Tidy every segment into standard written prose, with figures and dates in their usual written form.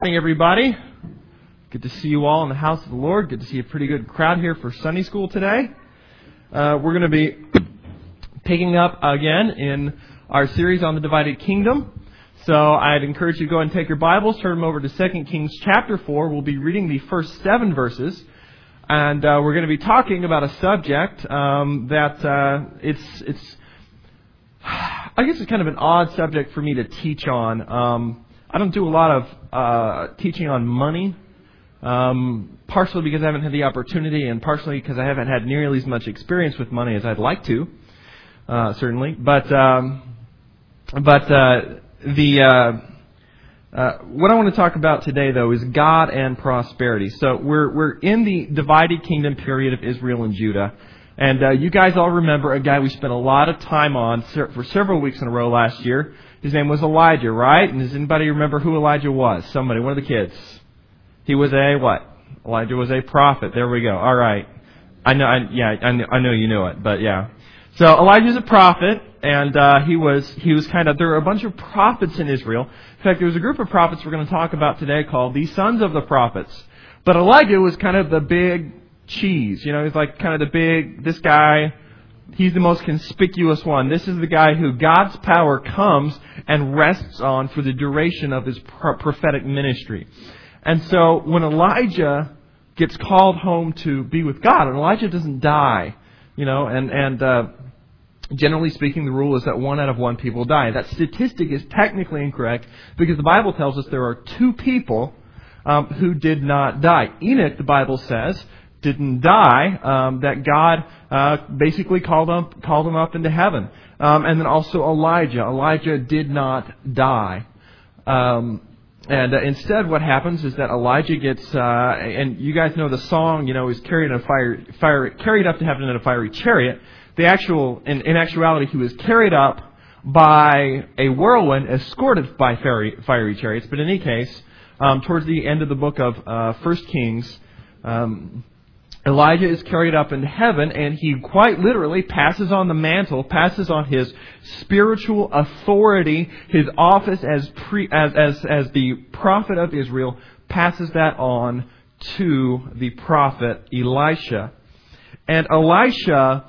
Morning, everybody. Good to see you all in the house of the Lord. Good to see a pretty good crowd here for Sunday school today. We're going to be picking up again in our series on the divided kingdom. So I'd encourage you to go and take your Bibles, turn them over to 2 Kings chapter 4. We'll be reading the first 7 verses. And we're going to be talking about a subject I guess it's kind of an odd subject for me to teach on. I don't do a lot of teaching on money, partially because I haven't had the opportunity and partially because I haven't had nearly as much experience with money as I'd like to, certainly. But what I want to talk about today, though, is God and prosperity. So we're in the divided kingdom period of Israel and Judah. And you guys all remember a guy we spent a lot of time on for several weeks in a row last year. His name was Elijah, right? And does anybody remember who Elijah was? Somebody, one of the kids. He was a what? Elijah was a prophet. There we go. All right. I know you knew it, but yeah. So Elijah's a prophet, and he was kind of, there were a bunch of prophets in Israel. In fact, there was a group of prophets we're going to talk about today called the sons of the prophets. But Elijah was kind of the big cheese. You know, he's like kind of this guy, he's the most conspicuous one. This is the guy who God's power comes and rests on for the duration of his prophetic ministry. And so when Elijah gets called home to be with God, and Elijah doesn't die, you know, and generally speaking, the rule is that 1 out of 1 people die. That statistic is technically incorrect because the Bible tells us there are 2 people who did not die. Enoch, the Bible says, didn't die, that God basically called him up into heaven. And then also Elijah. Elijah did not die. And instead what happens is that Elijah gets, and you guys know the song, you know, is carried up to heaven in a fiery chariot. In actuality, he was carried up by a whirlwind, escorted by fiery chariots. But in any case, towards the end of the book of 1 Kings, Elijah is carried up into heaven, and he quite literally passes on the mantle, passes on his spiritual authority, his office as the prophet of Israel, passes that on to the prophet Elisha. And Elisha,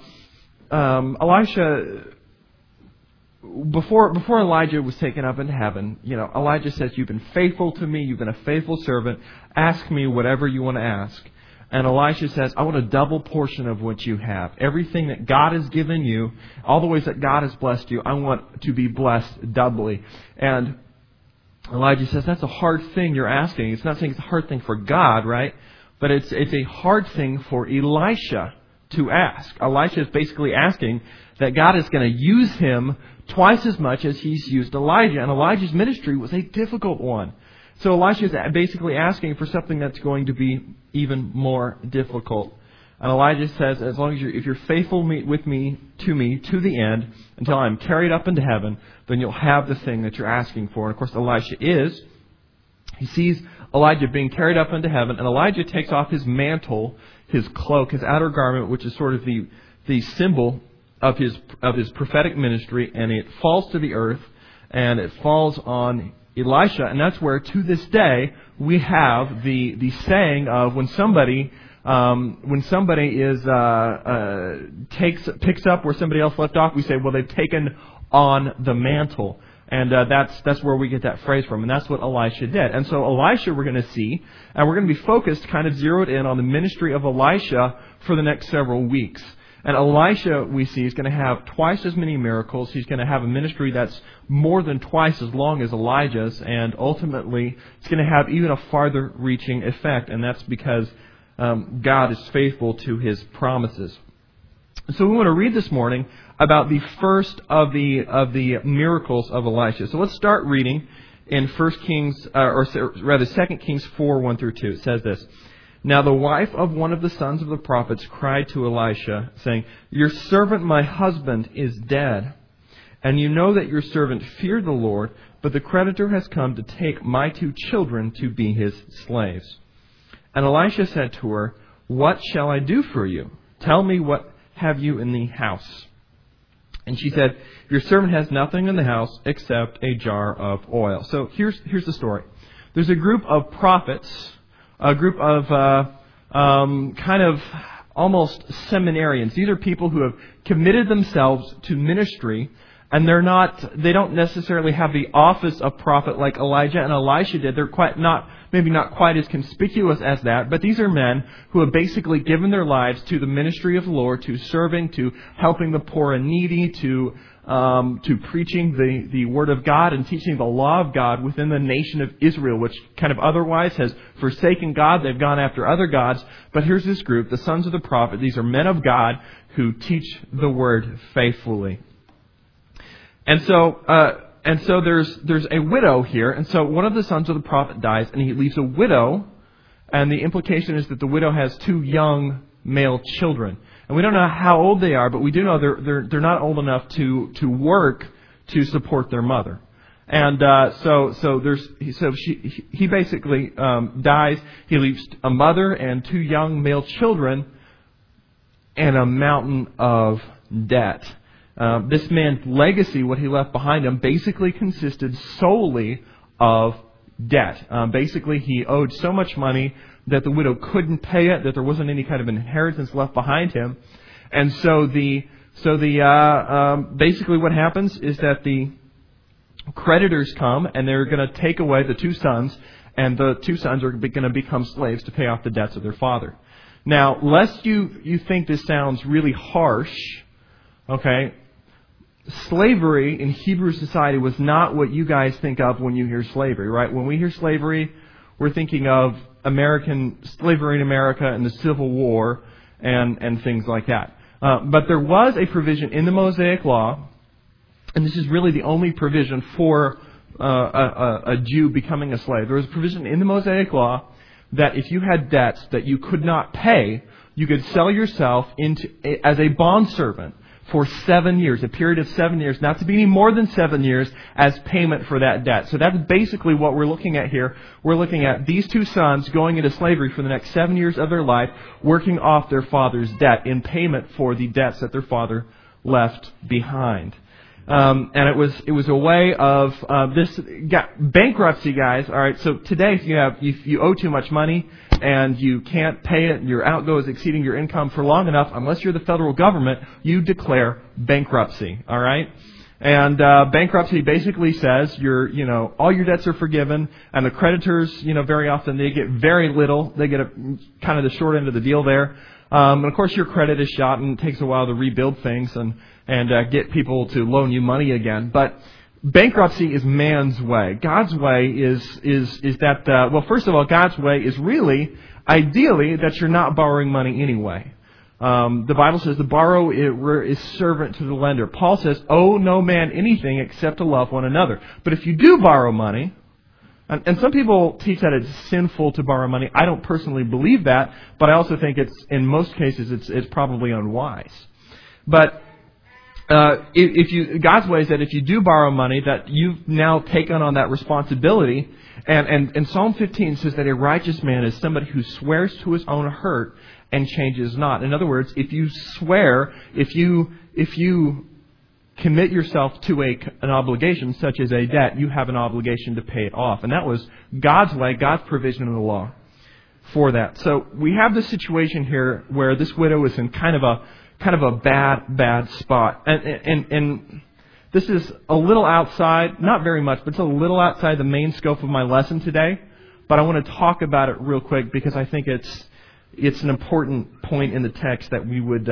before Elijah was taken up into heaven, you know, Elijah says, "You've been faithful to me, you've been a faithful servant, ask me whatever you want to ask." And Elisha says, "I want a double portion of what you have. Everything that God has given you, all the ways that God has blessed you, I want to be blessed doubly." And Elijah says, "That's a hard thing you're asking." It's not saying it's a hard thing for God, right? But it's a hard thing for Elisha to ask. Elisha is basically asking that God is going to use him twice as much as he's used Elijah. And Elijah's ministry was a difficult one. So Elisha is basically asking for something that's going to be even more difficult. And Elijah says, as long as if you're faithful with me to the end, until I'm carried up into heaven, then you'll have the thing that you're asking for. And of course, Elisha is. He sees Elijah being carried up into heaven, and Elijah takes off his mantle, his cloak, his outer garment, which is sort of the symbol of his prophetic ministry, and it falls to the earth, and it falls on Elisha, and that's where, to this day, we have the saying of when somebody is picks up where somebody else left off, we say, well, they've taken on the mantle, and that's where we get that phrase from, and that's what Elisha did. And so Elisha, we're going to see, and we're going to be focused, kind of zeroed in on the ministry of Elisha for the next several weeks. And Elisha, we see, is going to have twice as many miracles. He's going to have a ministry that's more than twice as long as Elijah's. And ultimately, it's going to have even a farther reaching effect. And that's because God is faithful to His promises. So we want to read this morning about the first of the miracles of Elisha. So let's start reading in 2 Kings 4, 1 through 2. It says this. Now the wife of one of the sons of the prophets cried to Elisha, saying, "Your servant, my husband, is dead. And you know that your servant feared the Lord, but the creditor has come to take my 2 children to be his slaves." And Elisha said to her, "What shall I do for you? Tell me, what have you in the house?" And she said, "Your servant has nothing in the house except a jar of oil." So here's the story. There's a group of prophets, a group of kind of almost seminarians. These are people who have committed themselves to ministry, and they don't necessarily have the office of prophet like Elijah and Elisha did. They're maybe not quite as conspicuous as that, but these are men who have basically given their lives to the ministry of the Lord, to serving, to helping the poor and needy, to preaching the Word of God and teaching the law of God within the nation of Israel, which kind of otherwise has forsaken God. They've gone after other gods. But here's this group, the sons of the prophet. These are men of God who teach the Word faithfully. And so there's a widow here. And so one of the sons of the prophet dies, and he leaves a widow. And the implication is that the widow has 2 young male children. And we don't know how old they are, but we do know they're not old enough to work to support their mother. And he basically dies. He leaves a mother and 2 young male children and a mountain of debt. This man's legacy, what he left behind him, basically consisted solely of debt. Basically, he owed so much money that the widow couldn't pay it, that there wasn't any kind of inheritance left behind him. And so basically what happens is that the creditors come and they're going to take away the 2 sons, and the 2 sons are going to become slaves to pay off the debts of their father. Now, lest you think this sounds really harsh, okay, slavery in Hebrew society was not what you guys think of when you hear slavery, right? When we hear slavery, we're thinking of American slavery in America and the Civil War and things like that. But there was a provision in the Mosaic Law, and this is really the only provision for a Jew becoming a slave. There was a provision in the Mosaic Law that if you had debts that you could not pay, you could sell yourself as a bondservant for 7 years, a period of 7 years, not to be any more than 7 years, as payment for that debt. So that's basically what we're looking at here. We're looking at these 2 sons going into slavery for the next 7 years of their life, working off their father's debt in payment for the debts that their father left behind. And it was a way of this bankruptcy, guys. All right, so today if you owe too much money and you can't pay it, and your outgo is exceeding your income for long enough, unless you're the federal government, you declare bankruptcy. All right, and bankruptcy basically says all your debts are forgiven, and the creditors, very often they get very little. They get kind of the short end of the deal there. And of course, your credit is shot, and it takes a while to rebuild things and get people to loan you money again. But bankruptcy is man's way. God's way is that, first of all, God's way is really, ideally, that you're not borrowing money anyway. The Bible says the borrower is servant to the lender. Paul says, owe no man anything except to love one another. But if you do borrow money, and some people teach that it's sinful to borrow money. I don't personally believe that, but I also think in most cases it's probably unwise. But God's way is that if you do borrow money, that you've now taken on that responsibility. And Psalm 15 says that a righteous man is somebody who swears to his own hurt and changes not. In other words, if you swear, if you commit yourself to an obligation such as a debt, you have an obligation to pay it off. And that was God's way, God's provision in the law for that. So we have this situation here where this widow is in kind of a bad spot. And this is a little outside, not very much, but it's a little outside the main scope of my lesson today. But I want to talk about it real quick because I think it's an important point in the text that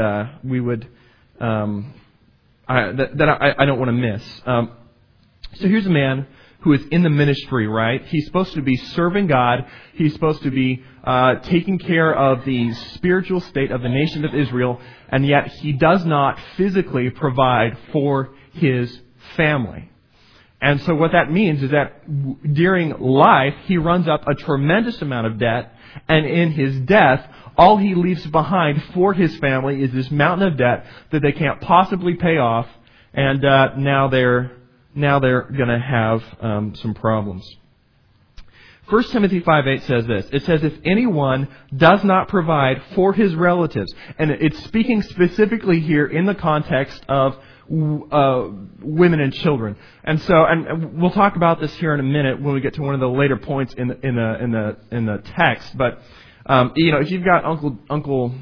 I don't want to miss. So here's a man who is in the ministry, right? He's supposed to be serving God. He's supposed to be taking care of the spiritual state of the nation of Israel, and yet he does not physically provide for his family. And so what that means is that during life, he runs up a tremendous amount of debt, and in his death, all he leaves behind for his family is this mountain of debt that they can't possibly pay off, and now they're going to have some problems. 1 Timothy 5:8 says this. It says, if anyone does not provide for his relatives, and it's speaking specifically here in the context of women and children. And so, and we'll talk about this here in a minute when we get to one of the later points in the text. But if you've got Uncle.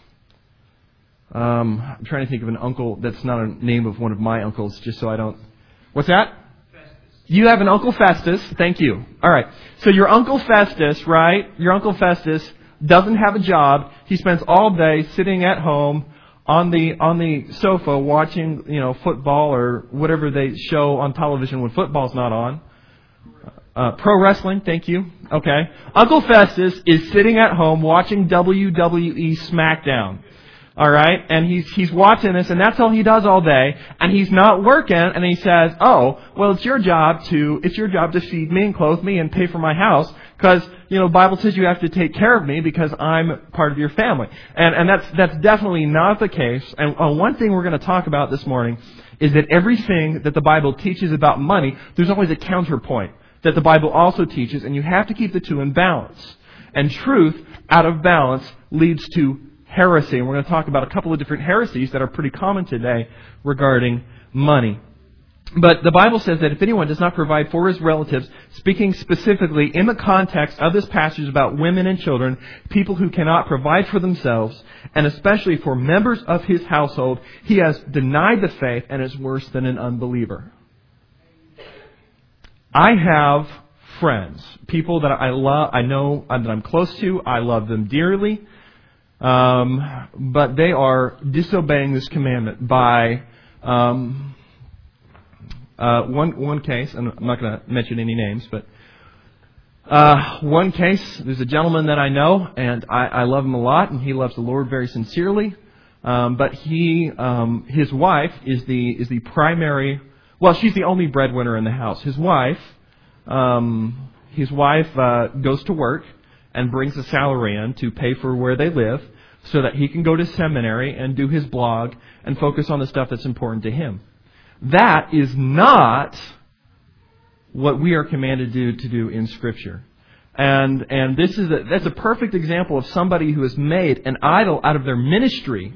I'm trying to think of an uncle that's not a name of one of my uncles, just so I don't... What's that? Festus. You have an Uncle Festus. Thank you. All right. So your Uncle Festus, right? Your Uncle Festus doesn't have a job. He spends all day sitting at home on the sofa watching, football or whatever they show on television when football's not on. Pro wrestling. Thank you. Okay. Uncle Festus is sitting at home watching WWE SmackDown. All right, and he's watching this, and that's all he does all day, and he's not working, and he says, "Oh, well, it's your job to feed me and clothe me and pay for my house, because the Bible says you have to take care of me because I'm part of your family." And that's definitely not the case. And one thing we're going to talk about this morning is that everything that the Bible teaches about money, there's always a counterpoint that the Bible also teaches, and you have to keep the two in balance. And truth out of balance leads to heresy. And we're going to talk about a couple of different heresies that are pretty common today regarding money. But the Bible says that if anyone does not provide for his relatives, speaking specifically in the context of this passage about women and children, people who cannot provide for themselves, and especially for members of his household, he has denied the faith and is worse than an unbeliever. I have friends, people that I love, I know that I'm close to, I love them dearly. But they are disobeying this commandment by one case, and I'm not going to mention any names, but one case, there's a gentleman that I know, and I love him a lot, and he loves the Lord very sincerely. But his wife is the primary. Well, she's the only breadwinner in the house. His wife goes to work and brings a salary in to pay for where they live so that he can go to seminary and do his blog and focus on the stuff that's important to him. That is not what we are commanded to do in Scripture. And that's a perfect example of somebody who has made an idol out of their ministry,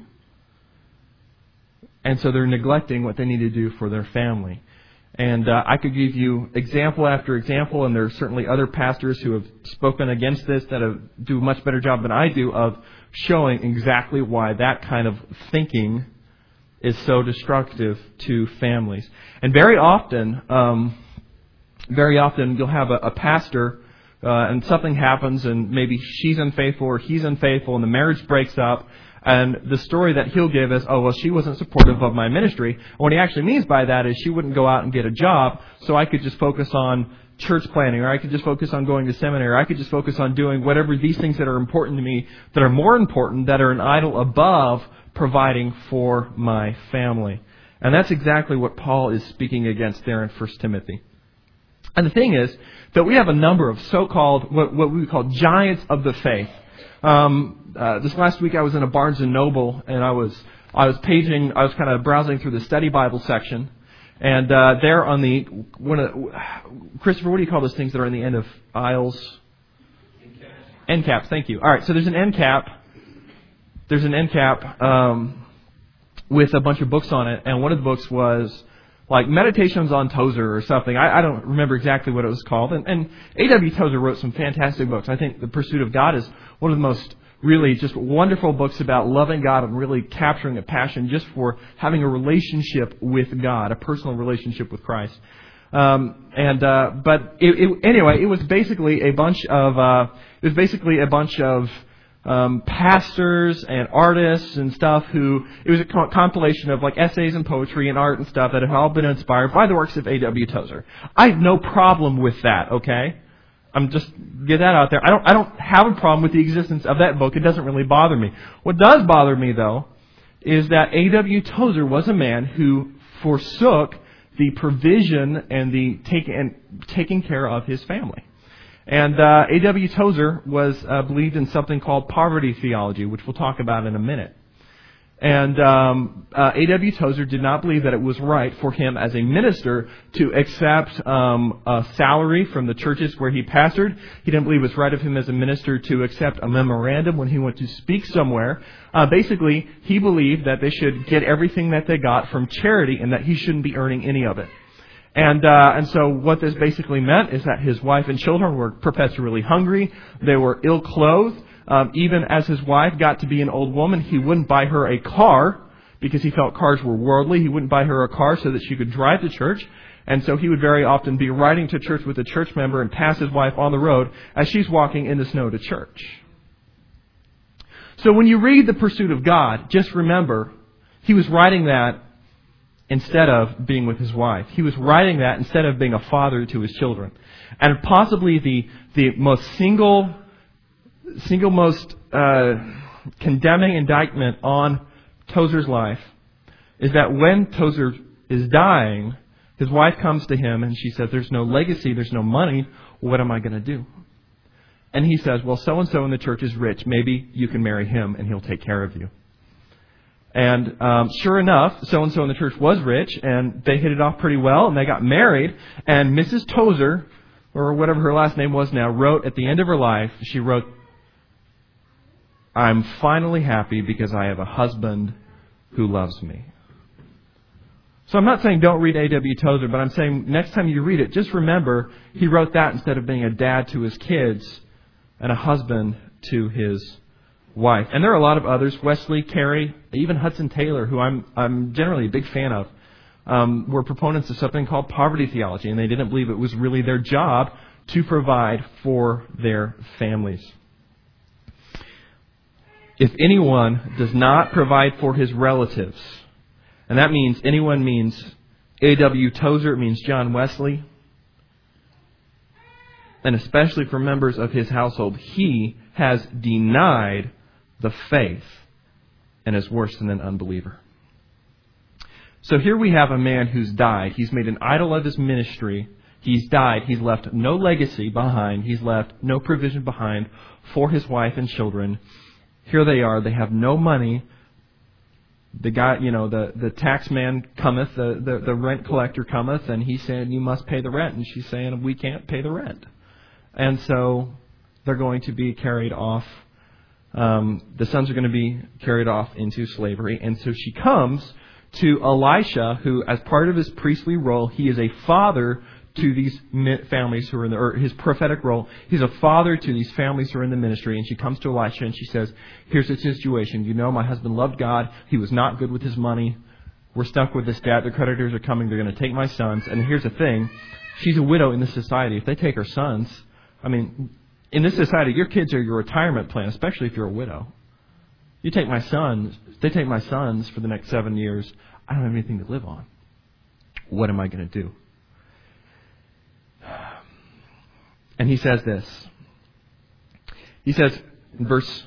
and so they're neglecting what they need to do for their family. And I could give you example after example, and there are certainly other pastors who have spoken against this that do a much better job than I do of showing exactly why that kind of thinking is so destructive to families. And very often you'll have a pastor and something happens, and maybe she's unfaithful or he's unfaithful, and the marriage breaks up. And the story that he'll give is, oh, well, she wasn't supportive of my ministry. And what he actually means by that is she wouldn't go out and get a job, so I could just focus on church planning, or I could just focus on going to seminary, or I could just focus on doing whatever these things that are important to me, that are more important, that are an idol above providing for my family. And that's exactly what Paul is speaking against there in 1 Timothy. And the thing is that we have a number of so-called, what we would call giants of the faith. This last week I was in a Barnes & Noble, and I was kind of browsing through the study Bible section, and there on Christopher, what do you call those things that are in the end of aisles? End caps. Thank you. All right, so there's an end cap. There's an end cap with a bunch of books on it, and one of the books was like Meditations on Tozer or something. I don't remember exactly what it was called. And A.W. Tozer wrote some fantastic books. I think The Pursuit of God is one of the most really just wonderful books about loving God and really capturing a passion just for having a relationship with God, a personal relationship with Christ. But it was basically a bunch of pastors and artists and stuff it was a compilation of like essays and poetry and art and stuff that have all been inspired by the works of A.W. Tozer. I have no problem with that, okay? I'm just get that out there. I don't have a problem with the existence of that book. It doesn't really bother me. What does bother me though is that A.W. Tozer was a man who forsook the provision and the taking care of his family. And A.W. Tozer believed in something called poverty theology, which we'll talk about in a minute. And A.W. Tozer did not believe that it was right for him as a minister to accept a salary from the churches where he pastored. He didn't believe it was right of him as a minister to accept a memorandum when he went to speak somewhere. Basically, he believed that they should get everything that they got from charity and that he shouldn't be earning any of it. And so what this basically meant is that his wife and children were perpetually hungry. They were ill-clothed. Even as his wife got to be an old woman, he wouldn't buy her a car because he felt cars were worldly. He wouldn't buy her a car so that she could drive to church. And so he would very often be riding to church with a church member and pass his wife on the road as she's walking in the snow to church. So when you read The Pursuit of God, just remember, he was writing that instead of being with his wife. He was writing that instead of being a father to his children. And possibly the single most condemning indictment on Tozer's life is that when Tozer is dying, his wife comes to him and she says, there's no legacy, there's no money, what am I going to do? And he says, well, so-and-so in the church is rich, maybe you can marry him and he'll take care of you. And sure enough, so-and-so in the church was rich, and they hit it off pretty well, and they got married, and Mrs. Tozer, or whatever her last name was now, wrote at the end of her life, she wrote, I'm finally happy because I have a husband who loves me. So I'm not saying don't read A.W. Tozer, but I'm saying next time you read it, just remember he wrote that instead of being a dad to his kids and a husband to his wife. And there are a lot of others, Wesley, Carey, even Hudson Taylor, who I'm generally a big fan of, were proponents of something called poverty theology, and they didn't believe it was really their job to provide for their families. If anyone does not provide for his relatives, and that means anyone means A.W. Tozer, it means John Wesley, and especially for members of his household, he has denied the faith and is worse than an unbeliever. So here we have a man who's died. He's made an idol of his ministry. He's died. He's left no legacy behind. He's left no provision behind for his wife and children. Here they are. They have no money. The guy, the tax man cometh, the rent collector cometh, and he's saying, you must pay the rent. And she's saying, we can't pay the rent. And so they're going to be carried off. The sons are going to be carried off into slavery. And so she comes to Elisha, who, as part of his priestly role, he is a father to these families who are in or his prophetic role. He's a father to these families who are in the ministry. And she comes to Elisha and she says, here's the situation. My husband loved God. He was not good with his money. We're stuck with this debt. The creditors are coming. They're going to take my sons. And here's the thing. She's a widow in this society. If they take her sons, in this society, your kids are your retirement plan, especially if you're a widow. They take my sons for the next 7 years. I don't have anything to live on. What am I going to do? And he says this. He says in verse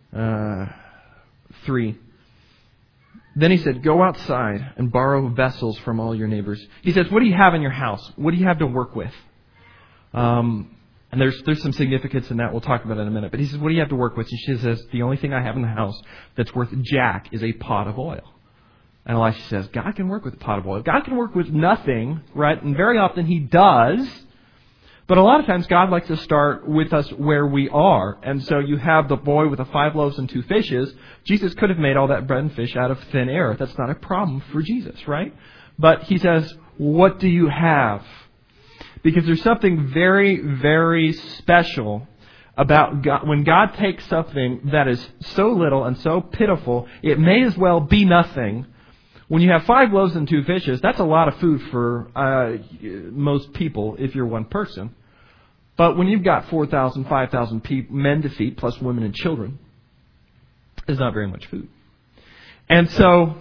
3, then he said, go outside and borrow vessels from all your neighbors. He says, what do you have in your house? What do you have to work with? And there's some significance in that. We'll talk about it in a minute. But he says, what do you have to work with? And she says, the only thing I have in the house that's worth jack is a pot of oil. And Elisha says, God can work with a pot of oil. God can work with nothing, right? And very often he does. But a lot of times God likes to start with us where we are. And so you have the boy with the 5 loaves and 2 fishes. Jesus could have made all that bread and fish out of thin air. That's not a problem for Jesus, right? But he says, what do you have? Because there's something very, very special about God. When God takes something that is so little and so pitiful, it may as well be nothing. When you have 5 loaves and 2 fishes, that's a lot of food for most people if you're one person. But when you've got 4,000, 5,000 men to feed, plus women and children, it's not very much food. And so,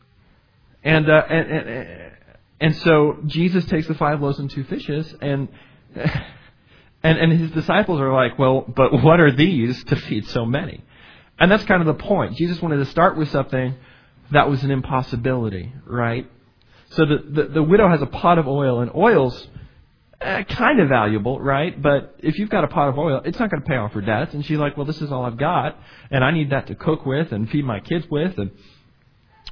and so Jesus takes the 5 loaves and 2 fishes, and his disciples are like, well, but what are these to feed so many? And that's kind of the point. Jesus wanted to start with something that was an impossibility, right? So the widow has a pot of oil, and oil's kind of valuable, right? But if you've got a pot of oil, it's not going to pay off her debts. And she's like, well, this is all I've got, and I need that to cook with and feed my kids with. And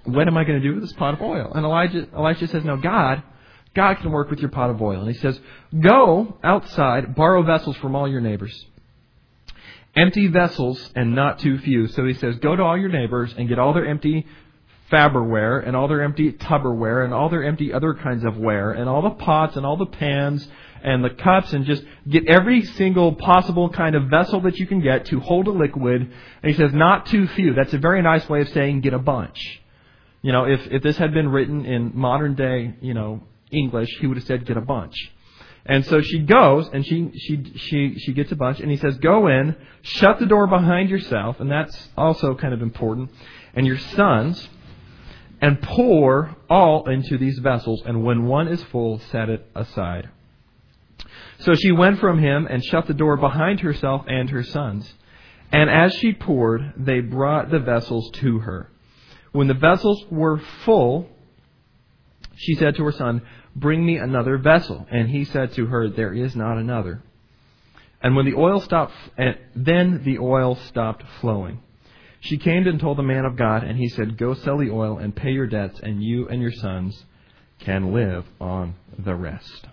what am I going to do with this pot of oil? And Elisha says, no, God can work with your pot of oil. And he says, go outside, borrow vessels from all your neighbors. Empty vessels and not too few. So he says, go to all your neighbors and get all their empty Faberware and all their empty Tupperware and all their empty other kinds of ware and all the pots and all the pans and the cups, and just get every single possible kind of vessel that you can get to hold a liquid. And he says, not too few. That's a very nice way of saying get a bunch. You know, if this had been written in modern day, English, he would have said get a bunch. And so she goes and she gets a bunch, and he says, go in, shut the door behind yourself, and that's also kind of important, and your sons, and pour all into these vessels, and when one is full, set it aside. So she went from him and shut the door behind herself and her sons. And as she poured, they brought the vessels to her. When the vessels were full, she said to her son, bring me another vessel. And he said to her, there is not another. And when the oil stopped, then the oil stopped flowing. She came and told the man of God, and he said, go sell the oil and pay your debts, and you and your sons can live on the rest.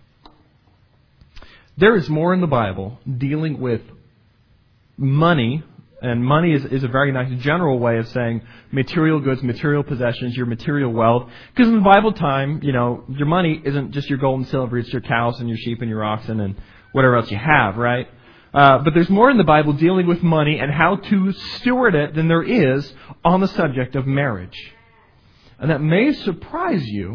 There is more in the Bible dealing with money, and money is a very nice general way of saying material goods, material possessions, your material wealth. Because in the Bible time, your money isn't just your gold and silver, it's your cows and your sheep and your oxen and whatever else you have, right? But there's more in the Bible dealing with money and how to steward it than there is on the subject of marriage. And that may surprise you,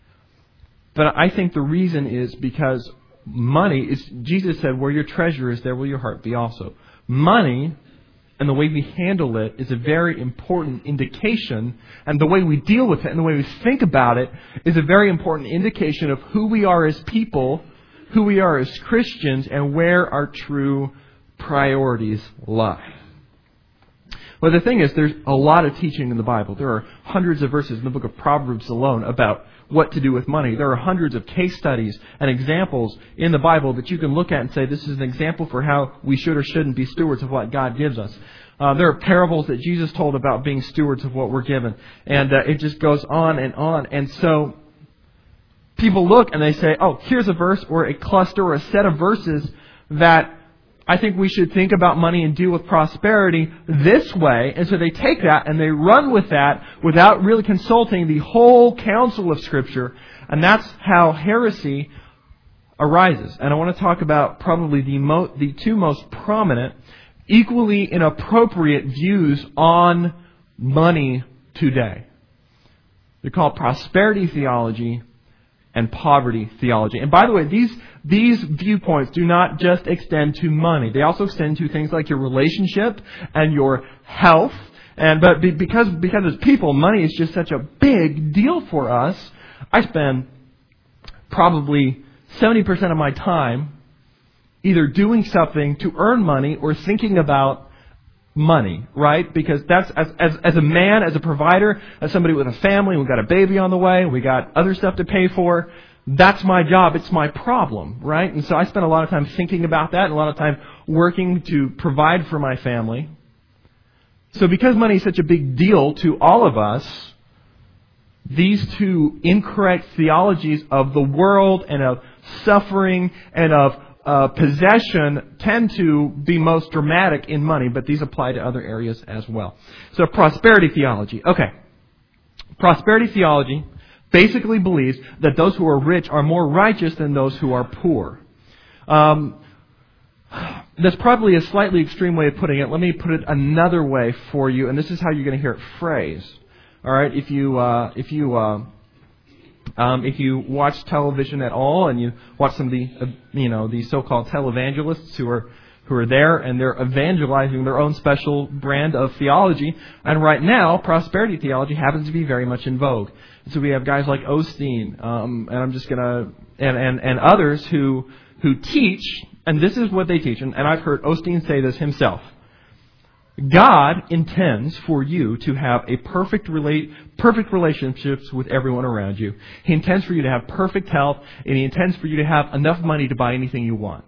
but I think the reason is because money is, Jesus said, where your treasure is, there will your heart be also. Money and the way we handle it is a very important indication, and the way we deal with it and the way we think about it is a very important indication of who we are as people, who we are as Christians, and where our true priorities lie. Well, the thing is, there's a lot of teaching in the Bible. There are hundreds of verses in the book of Proverbs alone about what to do with money. There are hundreds of case studies and examples in the Bible that you can look at and say, this is an example for how we should or shouldn't be stewards of what God gives us. There are parables that Jesus told about being stewards of what we're given. And it just goes on and on. And so people look and they say, oh, here's a verse or a cluster or a set of verses that I think we should think about money and deal with prosperity this way. And so they take that and they run with that without really consulting the whole counsel of Scripture. And that's how heresy arises. And I want to talk about probably the two most prominent, equally inappropriate views on money today. They're called prosperity theology and poverty theology. And by the way, these viewpoints do not just extend to money. They also extend to things like your relationship and your health. But because as people, money is just such a big deal for us, I spend probably 70% of my time either doing something to earn money or thinking about money, right? Because that's, as a man, as a provider, as somebody with a family, we've got a baby on the way, we got other stuff to pay for, that's my job, it's my problem, right? And so I spend a lot of time thinking about that and a lot of time working to provide for my family. So because money is such a big deal to all of us, these two incorrect theologies of the world and of suffering and of possession tend to be most dramatic in money, but these apply to other areas as well. So prosperity theology. Okay. Prosperity theology basically believes that those who are rich are more righteous than those who are poor. That's probably a slightly extreme way of putting it. Let me put it another way for you, and this is how you're going to hear it phrased. All right, if you watch television at all, and you watch some of the so-called televangelists who are there, and they're evangelizing their own special brand of theology. And right now, prosperity theology happens to be very much in vogue. So we have guys like Osteen, and I'm just gonna and others who teach, and this is what they teach. And I've heard Osteen say this himself. God intends for you to have a perfect relationships with everyone around you. He intends for you to have perfect health, and He intends for you to have enough money to buy anything you want.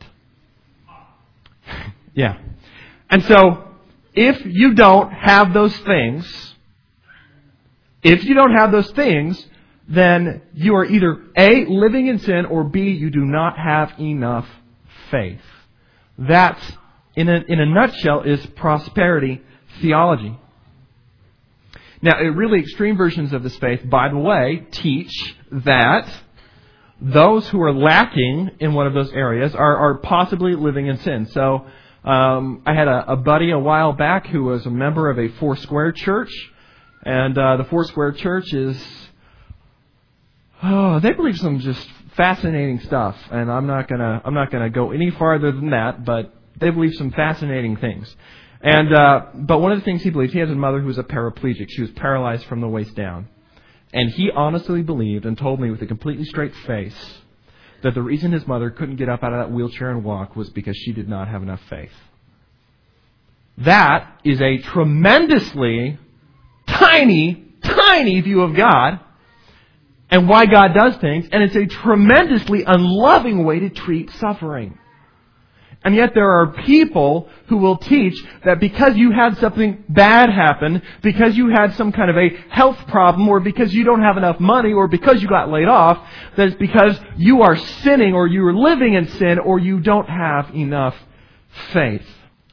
Yeah. And so, if you don't have those things, If you don't have those things, then you are either A, living in sin, or B, you do not have enough faith. That, in a nutshell, is prosperity theology. Now, really extreme versions of this faith, by the way, teach that those who are lacking in one of those areas are possibly living in sin. So, I had a buddy a while back who was a member of a Foursquare church, and the Foursquare church is, they believe some just fascinating stuff, and I'm not gonna go any farther than that, but they believe some fascinating things. And but one of the things he believes, he has a mother who was a paraplegic. She was paralyzed from the waist down. And he honestly believed and told me with a completely straight face that the reason his mother couldn't get up out of that wheelchair and walk was because she did not have enough faith. That is a tremendously tiny view of God and why God does things, and it's a tremendously unloving way to treat suffering. And yet there are people who will teach that because you had something bad happen, because you had some kind of a health problem, or because you don't have enough money, or because you got laid off, that it's because you are sinning, or you are living in sin, or you don't have enough faith.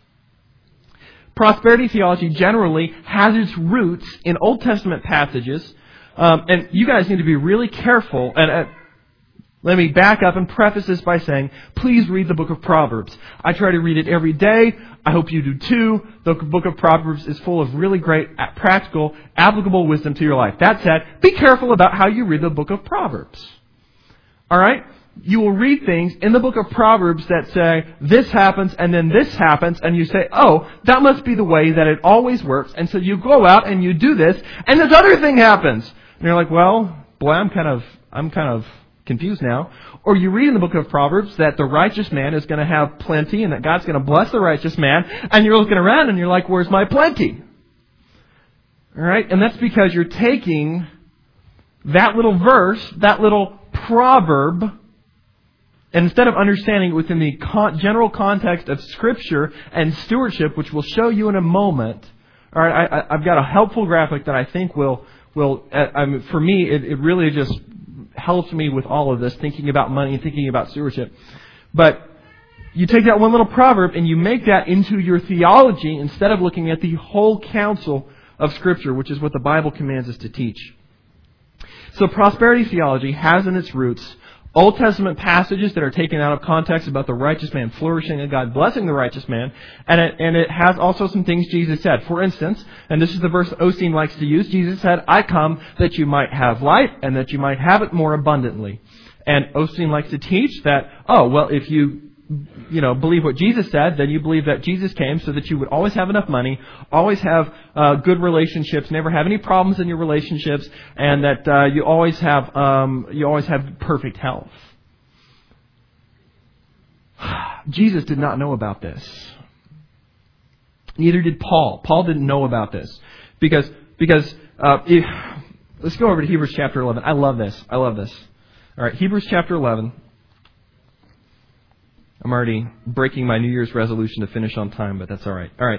Prosperity theology generally has its roots in Old Testament passages, and you guys need to be really careful. And let me back up and preface this by saying, please read the book of Proverbs. I try to read it every day. I hope you do too. The book of Proverbs is full of really great, practical, applicable wisdom to your life. That said, be careful about how you read the book of Proverbs. Alright? You will read things in the book of Proverbs that say, this happens and then this happens, and you say, oh, that must be the way that it always works. And so you go out and you do this, and this other thing happens. And you're like, well, boy, I'm kind of confused now. Or you read in the book of Proverbs that the righteous man is going to have plenty and that God's going to bless the righteous man, and you're looking around and you're like, where's my plenty? All right? And that's because you're taking that little verse, that little proverb, and instead of understanding it within the general context of Scripture and stewardship, which we'll show you in a moment. All right, I've got a helpful graphic that I think will for me, it really just helps me with all of this, thinking about money and thinking about stewardship. But you take that one little proverb and you make that into your theology instead of looking at the whole counsel of Scripture, which is what the Bible commands us to teach. So prosperity theology has in its roots Old Testament passages that are taken out of context about the righteous man flourishing and God blessing the righteous man. And it has also some things Jesus said. For instance, and this is the verse Osteen likes to use, Jesus said, I come that you might have life and that you might have it more abundantly. And Osteen likes to teach that, if you believe what Jesus said, then you believe that Jesus came so that you would always have enough money, always have good relationships, never have any problems in your relationships, and that you always have perfect health. Jesus did not know about this. Neither did Paul. Paul didn't know about this because let's go over to Hebrews chapter 11. I love this. All right, Hebrews chapter 11. I'm already breaking my New Year's resolution to finish on time, but that's all right. All right.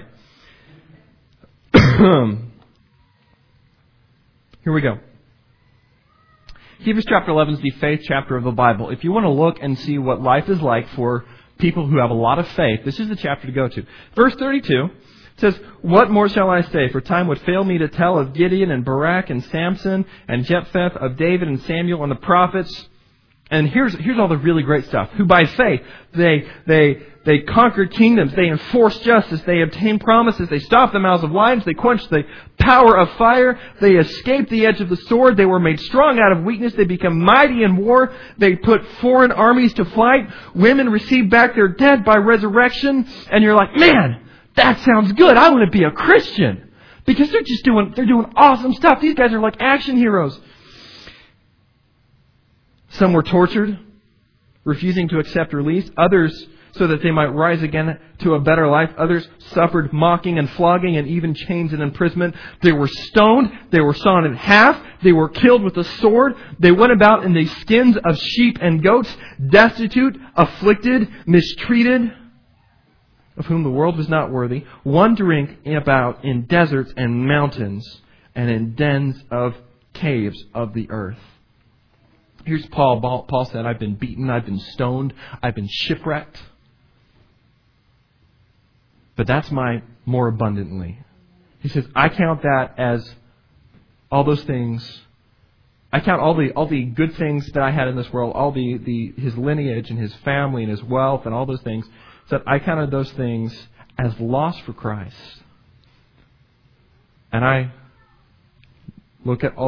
Here we go. Hebrews chapter 11 is the faith chapter of the Bible. If you want to look and see what life is like for people who have a lot of faith, this is the chapter to go to. Verse 32 says, what more shall I say? For time would fail me to tell of Gideon and Barak and Samson and Jephthah, of David and Samuel and the prophets. And here's all the really great stuff. Who by faith, they conquered kingdoms. They enforced justice. They obtained promises. They stopped the mouths of lions. They quenched the power of fire. They escaped the edge of the sword. They were made strong out of weakness. They became mighty in war. They put foreign armies to flight. Women received back their dead by resurrection. And you're like, man, that sounds good. I want to be a Christian. Because they're doing awesome stuff. These guys are like action heroes. Some were tortured, refusing to accept release. Others, so that they might rise again to a better life. Others suffered mocking and flogging and even chains and imprisonment. They were stoned. They were sawn in half. They were killed with a sword. They went about in the skins of sheep and goats, destitute, afflicted, mistreated, of whom the world was not worthy, wandering about in deserts and mountains. and in dens of caves of the earth. Here's Paul. Paul said, I've been beaten, I've been stoned, I've been shipwrecked. But that's my more abundantly. He says, I count that as all those things. I count all the good things that I had in this world, all his lineage and his family and his wealth and all those things. So I counted those things as loss for Christ. And I look at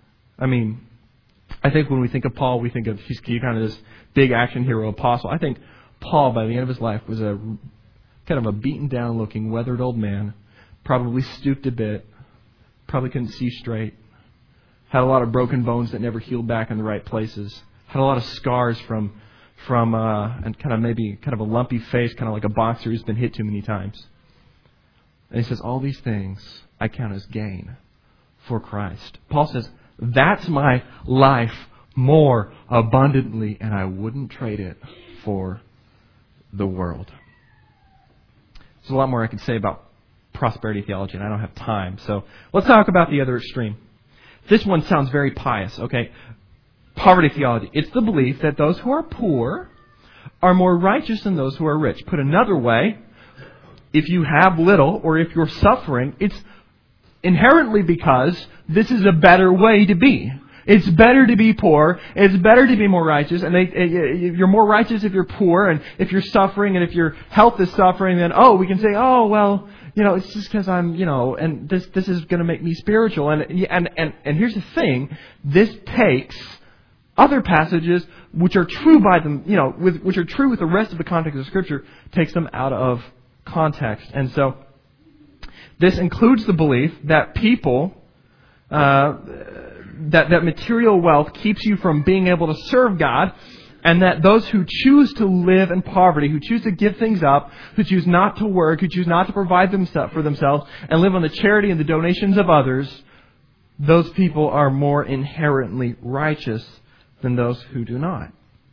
I think when we think of Paul, we think of he's kind of this big action hero apostle. I think Paul, by the end of his life, was a kind of a beaten down looking, weathered old man, probably stooped a bit, probably couldn't see straight, had a lot of broken bones that never healed back in the right places, had a lot of scars from and kind of a lumpy face, kind of like a boxer who's been hit too many times. And he says, all these things I count as gain for Christ. Paul says, that's my life more abundantly, and I wouldn't trade it for the world. There's a lot more I could say about prosperity theology, and I don't have time. So let's talk about the other extreme. This one sounds very pious, okay? Poverty theology. It's the belief that those who are poor are more righteous than those who are rich. Put another way, if you have little or if you're suffering, it's inherently because this is a better way to be. It's better to be poor. It's better to be more righteous. And you're more righteous if you're poor, and if you're suffering, and if your health is suffering, then we can say, it's just because I'm, and this is going to make me spiritual. And here's the thing: this takes other passages which are true by them, which are true with the rest of the context of Scripture, takes them out of context. And so this includes the belief that people, that material wealth keeps you from being able to serve God, and that those who choose to live in poverty, who choose to give things up, who choose not to work, who choose not to provide for themselves, and live on the charity and the donations of others, those people are more inherently righteous than those who do not.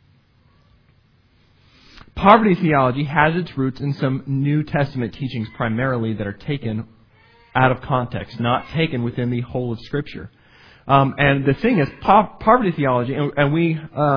Poverty theology has its roots in some New Testament teachings primarily that are taken out of context, not taken within the whole of Scripture. And the thing is, poverty theology, and we,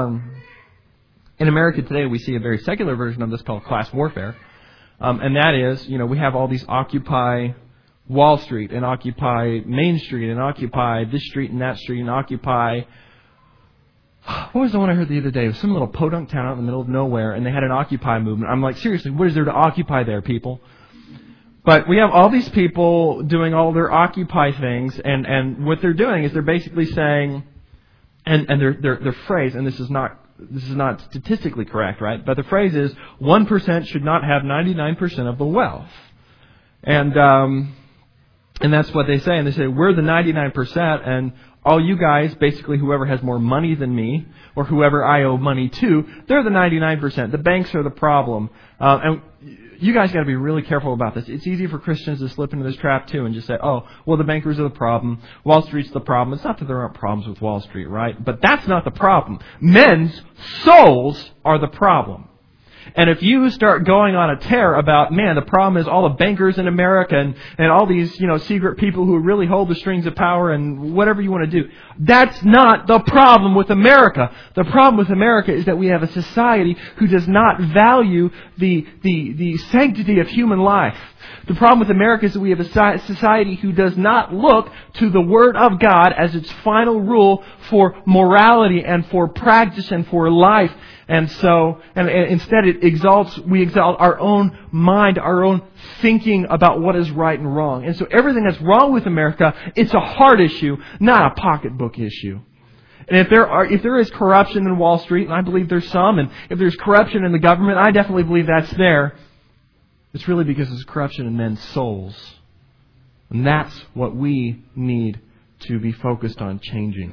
in America today, we see a very secular version of this called class warfare. And that is, we have all these Occupy Wall Street, and Occupy Main Street, and Occupy this street and that street, and Occupy... What was the one I heard the other day? It was some little podunk town out in the middle of nowhere, and they had an Occupy movement. I'm like, seriously, what is there to occupy there, people? But we have all these people doing all their Occupy things, and what they're doing is they're basically saying, and their phrase, and this is not statistically correct, right? But the phrase is 1% should not have 99% of the wealth, and that's what they say. And they say we're the 99%, and all you guys, basically whoever has more money than me, or whoever I owe money to, they're the 99%. The banks are the problem. And you guys got to be really careful about this. It's easy for Christians to slip into this trap too and just say, the bankers are the problem. Wall Street's the problem. It's not that there aren't problems with Wall Street, right? But that's not the problem. Men's souls are the problem. And if you start going on a tear about, the problem is all the bankers in America and all these, secret people who really hold the strings of power and whatever you want to do. That's not the problem with America. The problem with America is that we have a society who does not value the sanctity of human life. The problem with America is that we have a society who does not look to the Word of God as its final rule for morality and for practice and for life. And so, and instead we exalt our own mind, our own thinking about what is right and wrong. And so everything that's wrong with America, it's a heart issue, not a pocketbook issue. And if there is corruption in Wall Street, and I believe there's some, and if there's corruption in the government, I definitely believe that's there. It's really because there's corruption in men's souls. And that's what we need to be focused on changing.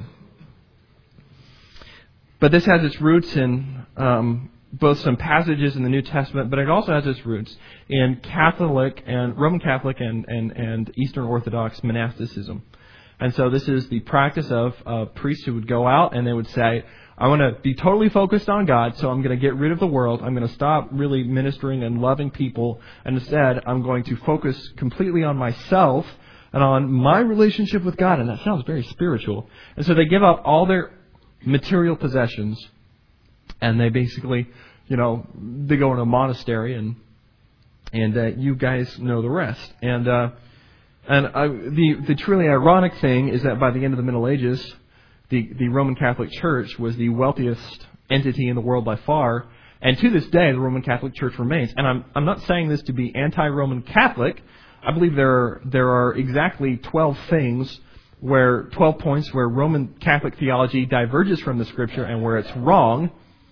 But this has its roots in both some passages in the New Testament, but it also has its roots in Catholic and Roman Catholic and Eastern Orthodox monasticism. And so this is the practice of priests who would go out and they would say, I want to be totally focused on God, so I'm going to get rid of the world. I'm going to stop really ministering and loving people. And instead, I'm going to focus completely on myself. and on my relationship with God. And that sounds very spiritual. And so they give up all their material possessions, and they basically, they go in a monastery, and you guys know the rest. And the truly ironic thing is that by the end of the Middle Ages, the Roman Catholic Church was the wealthiest entity in the world by far. And to this day, the Roman Catholic Church remains. And I'm not saying this to be anti-Roman Catholic. I believe there are exactly 12 points where Roman Catholic theology diverges from the Scripture and where it's wrong.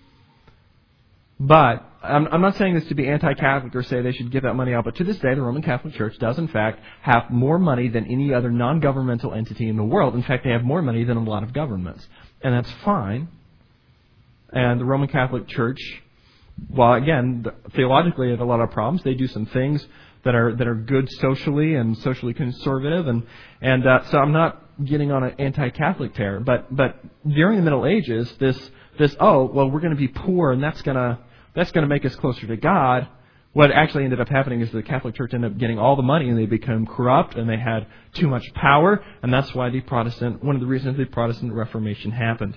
But I'm not saying this to be anti-Catholic or say they should give that money out. But to this day, the Roman Catholic Church does, in fact, have more money than any other non-governmental entity in the world. In fact, they have more money than a lot of governments. And that's fine. And the Roman Catholic Church, well, again, theologically, they have a lot of problems. They do some things that are good socially and socially conservative, and so I'm not getting on an anti-Catholic tear. But during the Middle Ages, this we're going to be poor, and that's gonna make us closer to God. What actually ended up happening is the Catholic Church ended up getting all the money, and they became corrupt, and they had too much power, and that's why one of the reasons the Protestant Reformation happened.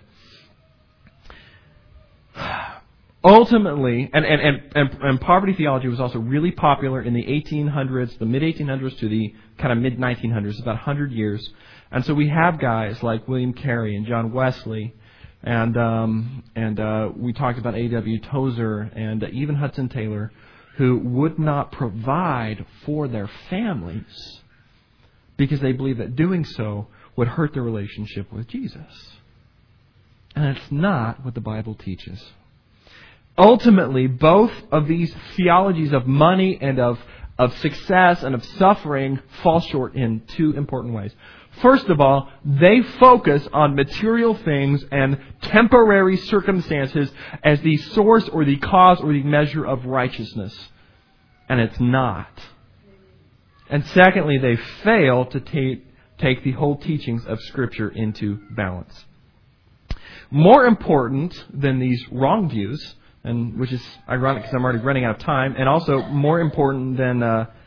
Ultimately, and poverty theology was also really popular in the 1800s, the mid-1800s to the kind of mid-1900s, about 100 years. And so we have guys like William Carey and John Wesley, and we talked about A.W. Tozer and even Hudson Taylor, who would not provide for their families because they believed that doing so would hurt their relationship with Jesus. And it's not what the Bible teaches. Ultimately, both of these theologies of money and of success and of suffering fall short in two important ways. First of all, they focus on material things and temporary circumstances as the source or the cause or the measure of righteousness. And it's not. And secondly, they fail to take the whole teachings of Scripture into balance. More important than these wrong views, and which is ironic because I'm already running out of time, and also more important than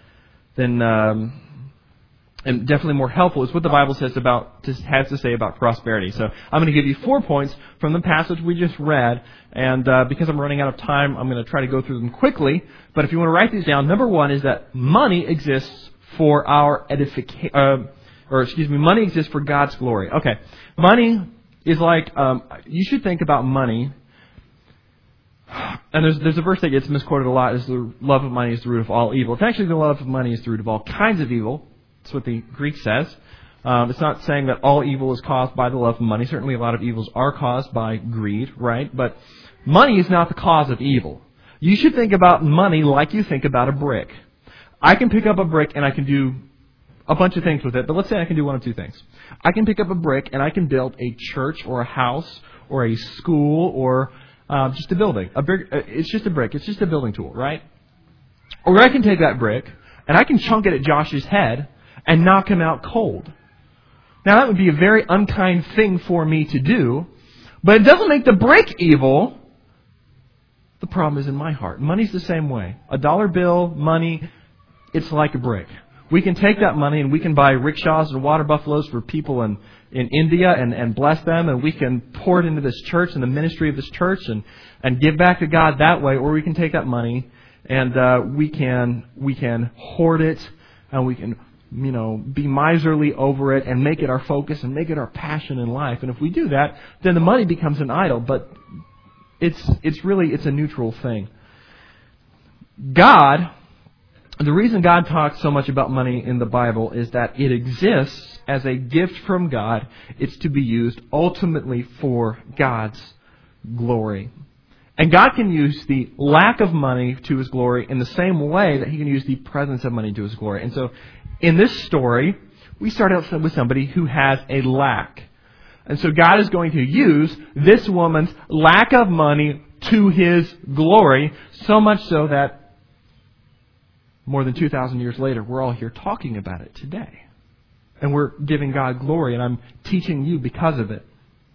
and definitely more helpful is what the Bible has to say about prosperity. So I'm going to give you 4 points from the passage we just read, and because I'm running out of time, I'm going to try to go through them quickly. But if you want to write these down, number one is that money exists for our edification, money exists for God's glory. Okay, money is like you should think about money. And there's a verse that gets misquoted a lot: "Is the love of money is the root of all evil." It's actually the love of money is the root of all kinds of evil. That's what the Greek says. It's not saying that all evil is caused by the love of money. Certainly a lot of evils are caused by greed, right? But money is not the cause of evil. You should think about money like you think about a brick. I can pick up a brick and I can do a bunch of things with it, but let's say I can do one of two things. I can pick up a brick and I can build a church or a house or a school or just a building. It's just a brick. It's just a building tool, right? Or I can take that brick and I can chunk it at Josh's head and knock him out cold. Now, that would be a very unkind thing for me to do, but it doesn't make the brick evil. The problem is in my heart. Money's the same way. A dollar bill, money, it's like a brick. We can take that money and we can buy rickshaws and water buffaloes for people in India and bless them, and we can pour it into this church and the ministry of this church and give back to God that way, or we can take that money and we can hoard it and we can be miserly over it and make it our focus and make it our passion in life. And if we do that, then the money becomes an idol, but it's a neutral thing. The reason God talks so much about money in the Bible is that it exists as a gift from God. It's to be used ultimately for God's glory. And God can use the lack of money to His glory in the same way that He can use the presence of money to His glory. And so in this story, we start out with somebody who has a lack. And so God is going to use this woman's lack of money to His glory, so much so that more than 2,000 years later, we're all here talking about it today. And we're giving God glory, and I'm teaching you because of it.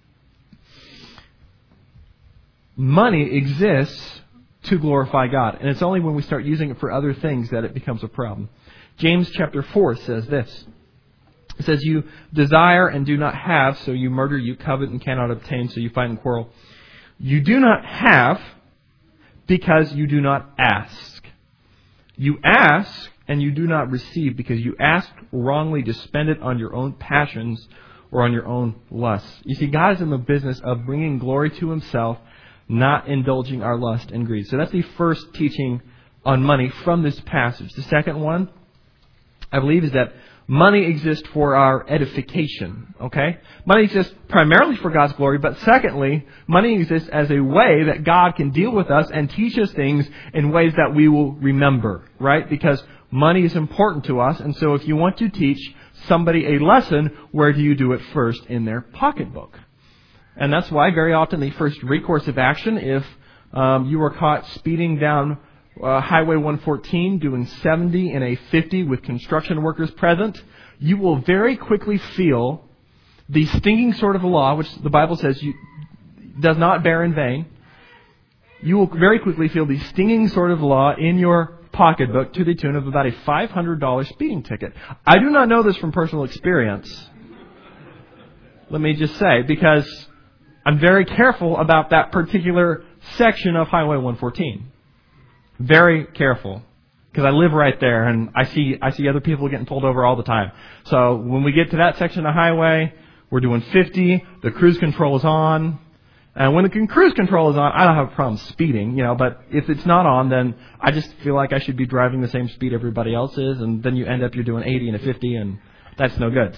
Money exists to glorify God, and it's only when we start using it for other things that it becomes a problem. James chapter 4 says this: It says, you desire and do not have, so you murder, you covet and cannot obtain, so you fight and quarrel. You do not have because you do not ask. You ask and you do not receive because you ask wrongly to spend it on your own passions or on your own lusts. You see, God is in the business of bringing glory to Himself, not indulging our lust and greed. So that's the first teaching on money from this passage. The second one, I believe, is that money exists for our edification, okay? Money exists primarily for God's glory, but secondly, money exists as a way that God can deal with us and teach us things in ways that we will remember, right? Because money is important to us, and so if you want to teach somebody a lesson, where do you do it first? In their pocketbook. And that's why very often the first recourse of action, if you were caught speeding down Highway 114 doing 70 in a 50 with construction workers present, you will very quickly feel the stinging sword of the law, which the Bible says does not bear in vain. You will very quickly feel the stinging sword of the law in your pocketbook to the tune of about a $500 speeding ticket. I do not know this from personal experience. Let me just say, because I'm very careful about that particular section of Highway 114. Very careful, because I live right there, and I see other people getting pulled over all the time. So when we get to that section of highway, we're doing 50. The cruise control is on, and when the cruise control is on, I don't have a problem speeding, But if it's not on, then I just feel like I should be driving the same speed everybody else is, and then you end up you're doing 80 and a 50, and that's no good.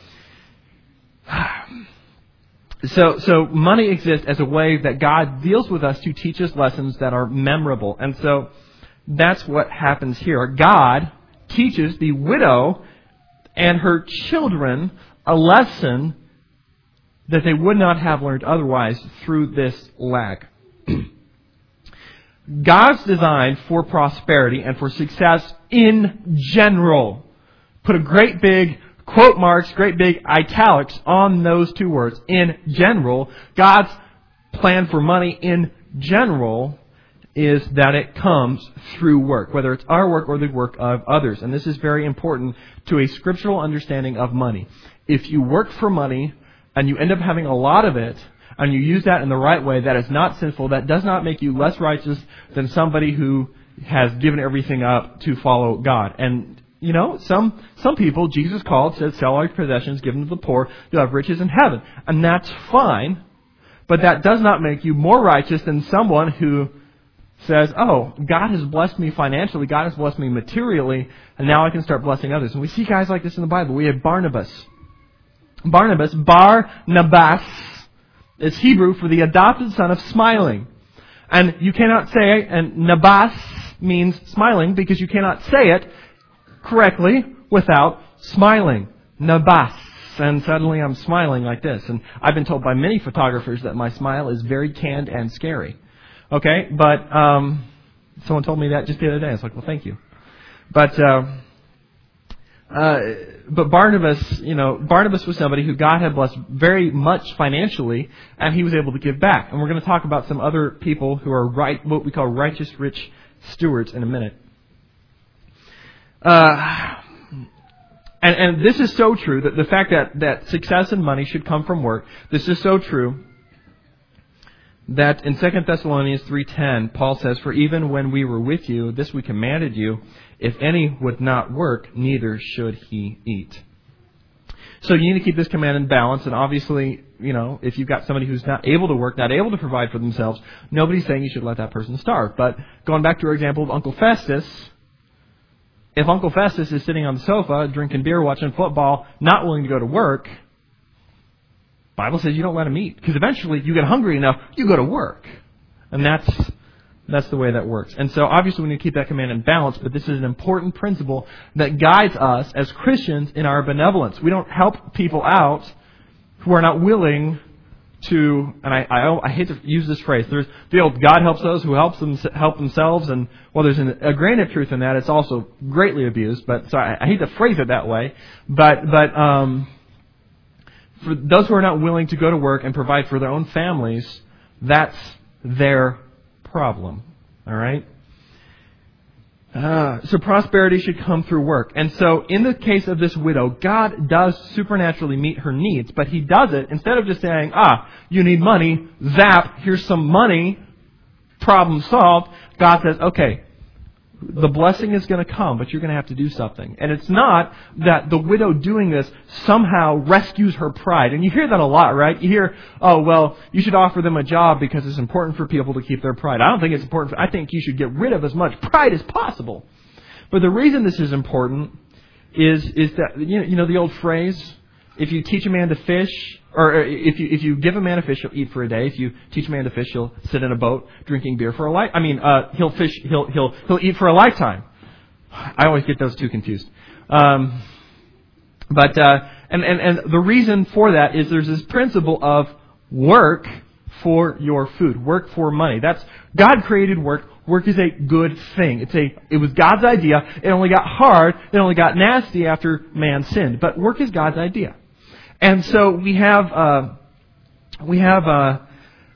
So money exists as a way that God deals with us to teach us lessons that are memorable. And so that's what happens here. God teaches the widow and her children a lesson that they would not have learned otherwise through this lack. God's design for prosperity and for success in general. Put a great big quote marks, great big italics on those two words. In general, God's plan for money in general is that it comes through work, whether it's our work or the work of others. And this is very important to a scriptural understanding of money. If you work for money and you end up having a lot of it, and you use that in the right way, that is not sinful. That does not make you less righteous than somebody who has given everything up to follow God. And some people, Jesus called, said, sell all your possessions, give them to the poor, you'll have riches in heaven. And that's fine, but that does not make you more righteous than someone who says, oh, God has blessed me financially, God has blessed me materially, and now I can start blessing others. And we see guys like this in the Bible. We have Barnabas. Bar-Nabas is Hebrew for the adopted son of smiling. And you cannot say, and Nabas means smiling, because you cannot say it correctly without smiling. Nabas. And suddenly I'm smiling like this. And I've been told by many photographers that my smile is very canned and scary. Okay? But someone told me that just the other day. I was like, well, thank you. But Barnabas, Barnabas was somebody who God had blessed very much financially, and he was able to give back. And we're going to talk about some other people who are what we call righteous rich stewards in a minute. And this is so true, that the fact that success and money should come from work, this is so true that in 2 Thessalonians 3:10, Paul says, for even when we were with you, this we commanded you, if any would not work, neither should he eat. So you need to keep this command in balance, and obviously, if you've got somebody who's not able to work, not able to provide for themselves, nobody's saying you should let that person starve. But going back to our example of Uncle Festus, if Uncle Festus is sitting on the sofa, drinking beer, watching football, not willing to go to work, the Bible says you don't let him eat. Because eventually you get hungry enough, you go to work. And that's the way that works. And so obviously we need to keep that command in balance, but this is an important principle that guides us as Christians in our benevolence. We don't help people out who are not willing to, and I hate to use this phrase, there's the old God helps those who help themselves, and while there's a grain of truth in that, it's also greatly abused, but so I hate to phrase it that way, but for those who are not willing to go to work and provide for their own families, that's their problem. All right? So prosperity should come through work. And so in the case of this widow, God does supernaturally meet her needs, but He does it instead of just saying, you need money, zap, here's some money, problem solved. God says, okay, the blessing is going to come, but you're going to have to do something. And it's not that the widow doing this somehow rescues her pride. And you hear that a lot, right? You hear, you should offer them a job because it's important for people to keep their pride. I don't think it's important. I think you should get rid of as much pride as possible. But the reason this is important is that, you know the old phrase, if you teach a man to fish, or if you give a man a fish, he'll eat for a day. If you teach a man to fish, he'll sit in a boat drinking beer for a life. He'll fish. He'll eat for a lifetime. I always get those two confused. And the reason for that is there's this principle of work for your food, work for money. That's God created work. Work is a good thing. It was God's idea. It only got hard. It only got nasty after man sinned. But work is God's idea. And so we have the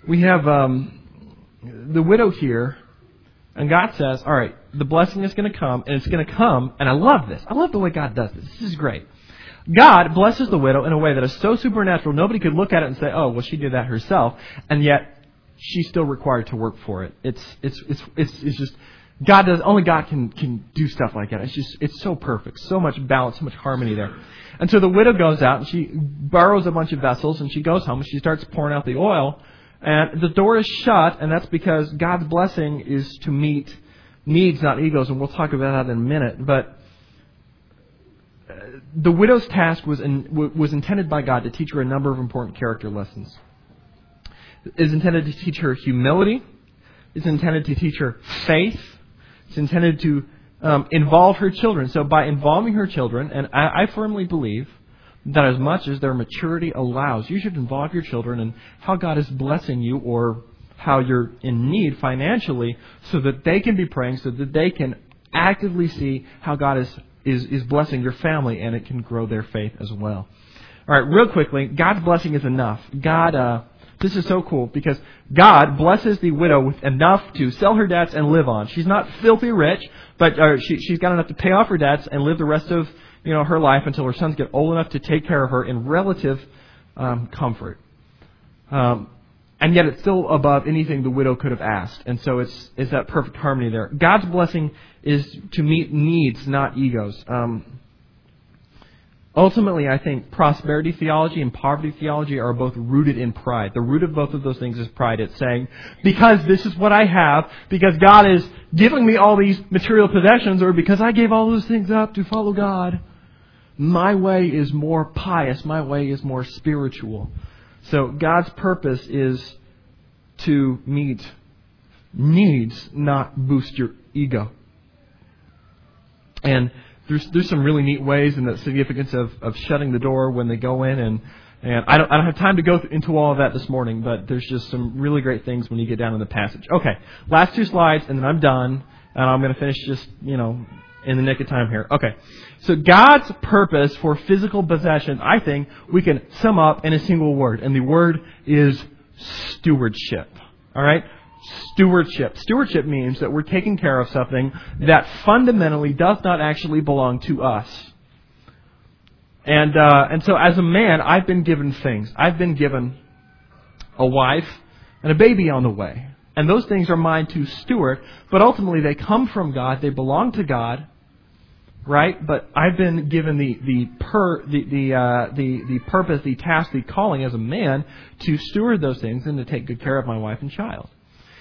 widow here, and God says, all right, the blessing is going to come, and it's going to come, and I love this. I love the way God does this. This is great. God blesses the widow in a way that is so supernatural, nobody could look at it and say, oh, well, she did that herself, and yet she's still required to work for it. It's just, only God can do stuff like that. It's so perfect, so much balance, so much harmony there. And so the widow goes out and she borrows a bunch of vessels and she goes home and she starts pouring out the oil. And the door is shut, and that's because God's blessing is to meet needs, not egos. And we'll talk about that in a minute. But the widow's task was intended by God to teach her a number of important character lessons. It's intended to teach her humility. It's intended to teach her faith. It's intended to involve her children. So by involving her children, and I firmly believe that as much as their maturity allows, you should involve your children in how God is blessing you or how you're in need financially so that they can be praying, so that they can actively see how God is blessing your family and it can grow their faith as well. All right, real quickly, God's blessing is enough. This is so cool because God blesses the widow with enough to sell her debts and live on. She's not filthy rich, but she's got enough to pay off her debts and live the rest of her life until her sons get old enough to take care of her in relative comfort. And yet it's still above anything the widow could have asked. And so it's that perfect harmony there. God's blessing is to meet needs, not egos. Ultimately, I think prosperity theology and poverty theology are both rooted in pride. The root of both of those things is pride. It's saying, because this is what I have, because God is giving me all these material possessions, or because I gave all those things up to follow God, my way is more pious, my way is more spiritual. So God's purpose is to meet needs, not boost your ego. And there's some really neat ways in the significance of shutting the door when they go in, and I don't have time to go into all of that this morning, but there's just some really great things when you get down in the passage. Okay, last two slides, and then I'm done, and I'm going to finish just in the nick of time here. Okay, so God's purpose for physical possession, I think we can sum up in a single word, and the word is stewardship. All right. Stewardship. Stewardship means that we're taking care of something that fundamentally does not actually belong to us. And so as a man, I've been given things. I've been given a wife and a baby on the way. And those things are mine to steward, but ultimately they come from God. They belong to God, right? But I've been given the purpose, the task, the calling as a man to steward those things and to take good care of my wife and child.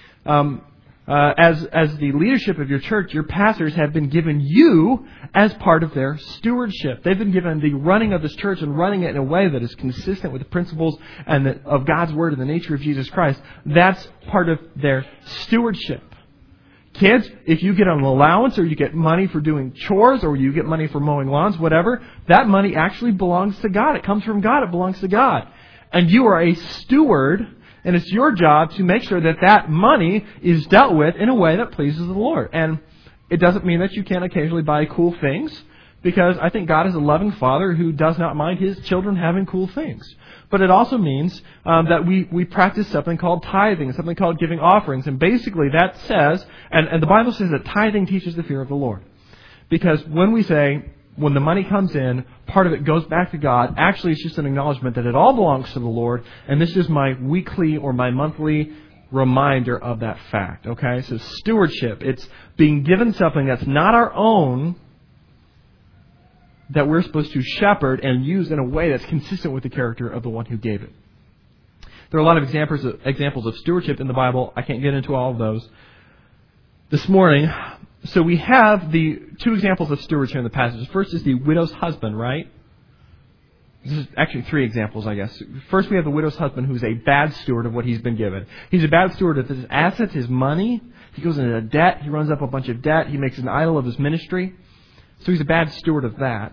As the leadership of your church, your pastors have been given you as part of their stewardship. They've been given the running of this church and running it in a way that is consistent with the principles and of God's Word and the nature of Jesus Christ. That's part of their stewardship. Kids, if you get an allowance or you get money for doing chores or you get money for mowing lawns, whatever, that money actually belongs to God. It comes from God. It belongs to God. And you are a steward. And it's your job to make sure that that money is dealt with in a way that pleases the Lord. And it doesn't mean that you can't occasionally buy cool things because I think God is a loving Father who does not mind His children having cool things. But it also means that we practice something called tithing, something called giving offerings. And basically that says, and the Bible says that tithing teaches the fear of the Lord. Because when we say, when the money comes in, part of it goes back to God, actually it's just an acknowledgement that it all belongs to the Lord, and this is my weekly or my monthly reminder of that fact. Okay? So stewardship, it's being given something that's not our own, that we're supposed to shepherd and use in a way that's consistent with the character of the one who gave it. There are a lot of examples of stewardship in the Bible. I can't get into all of those this morning. So we have the two examples of stewardship in the passage. First is the widow's husband, right? This is actually three examples, I guess. First we have the widow's husband who's a bad steward of what he's been given. He's a bad steward of his assets, his money. He goes into debt. He runs up a bunch of debt. He makes an idol of his ministry. So he's a bad steward of that.